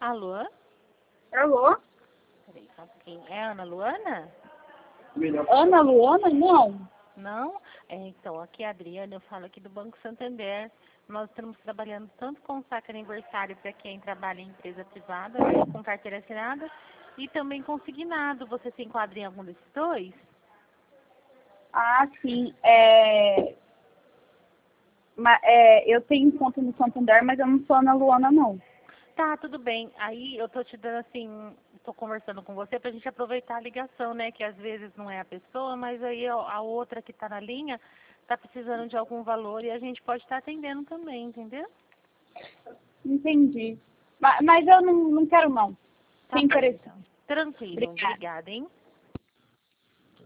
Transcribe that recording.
Alô? Alô? Peraí, só um pouquinho. É a Ana Luana? Ana Luana? Não. Não? Então, aqui é a Adriana, eu falo aqui do Banco Santander. Nós estamos trabalhando tanto com o saque aniversário para quem trabalha em empresa privada, né, com carteira assinada, e também consignado. Você se enquadra em algum desses dois? Ah, sim. Eu tenho conta no Santander, mas eu não sou Ana Luana, não. Tá, tudo bem. Aí eu tô te dando assim, tô conversando com você pra gente aproveitar a ligação, né? Que às vezes não é a pessoa, mas aí a outra que tá na linha tá precisando de algum valor e a gente pode estar atendendo também, entendeu? Entendi. Mas eu não quero, não. Tá Sem bom, interesse. então. Tranquilo, Obrigada. obrigada, hein?